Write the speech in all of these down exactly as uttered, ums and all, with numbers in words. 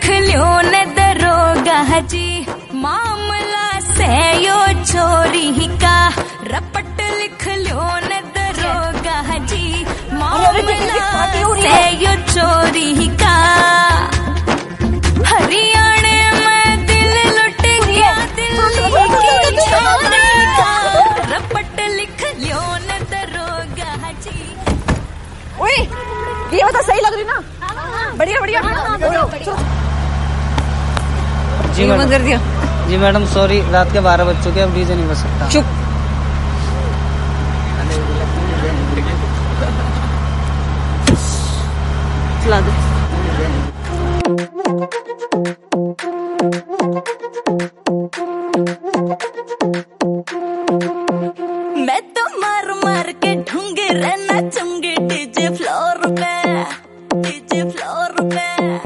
लियो ने दरोगा जी, मामला से यो चोरी का रपट लिख लियो ने दरोगा जी, मामला से यो चोरी का। हरियाणा में दिल लुट गया दिल्ली की छोरी का, रपट लिख लियो ने दरोगा जी। ओए ये बता सही लग रही ना? बढ़िया बढ़िया। जी मैडम कर दिया। जी मैडम सॉरी, रात के बारह बज चुके, अब डीजे नहीं बज सकता। चुप। चला दे। मैं तो मार मार के ढूंढ रहना चुंगी डीजे फ्लोर पे, डीजे फ्लोर पे।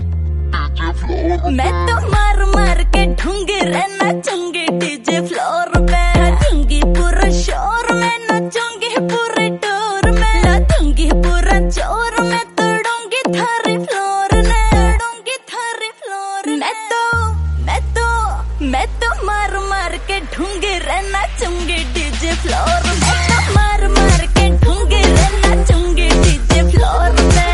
मैं तो मार मार के ढूंढ रहना चुंगी डीजे फ्लोर पे, दूंगी पूरा शोर में, नचूंगी पूरे टोर में, दूंगी पूरा जोर में, तोड़ूंगी थारी फ्लोर ने, तोड़ूंगी थारी फ्लोर। मैं तो मैं तो मैं तो मार मार के ढूंढ रहना चुंगी डीजे फ्लोर में, तो मार मार के ढूंढ रहना चुंगी डीजे फ्लोर पे।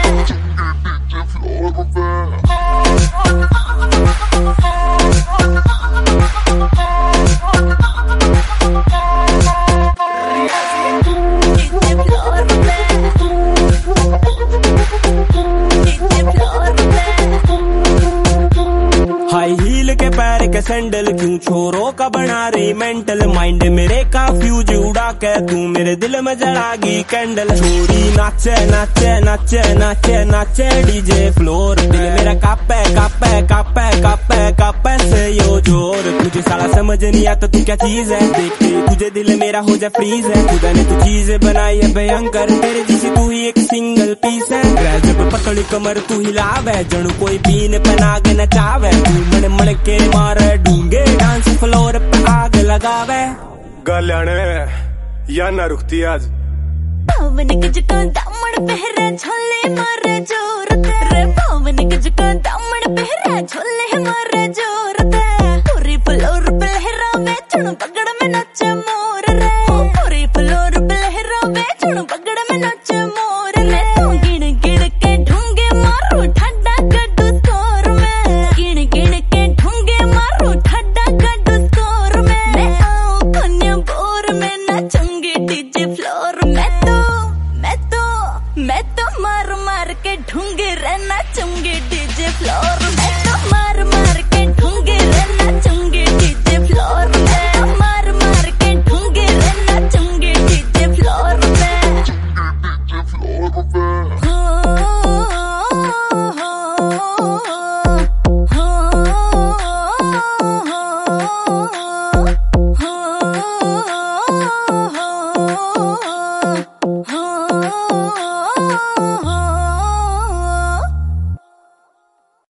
हाई हील के पैर के सैंडल क्यों छोरों का बना रही मेंटल, माइंड मेरे का फ्यूज उड़ा के तू मेरे दिल में जलागी कैंडल। छोरी नाचे नाचे नाचे नाचे नाचे डीजे फ्लोर, दिल मेरा कापे कापे कापे कापे कापे से यो जोर। तुझे साला समझ नहीं आता तू क्या चीज है, देखते तुझे दिल मेरा हो जा फ्रीज है। खुदा ने तू चीज बनाई है भयंकर, तेरे जैसी तू ही एक सिंगल पीस है। जब पतली कमर तू हिलावे, जणू कोई बीन पहना के नचावे, तू मन मन के मारे ढूंगे डांस फ्लोर पे आग लगावे। गल्याने या ना रुकती आज पवन गजका दामन पहरे झोले मारे जोर तेरे, पवन गजका दामन पहरे झोले मारे जोर ते, पूरी फ्लोर पे लहरा में चुन पगड़ में नचे मोर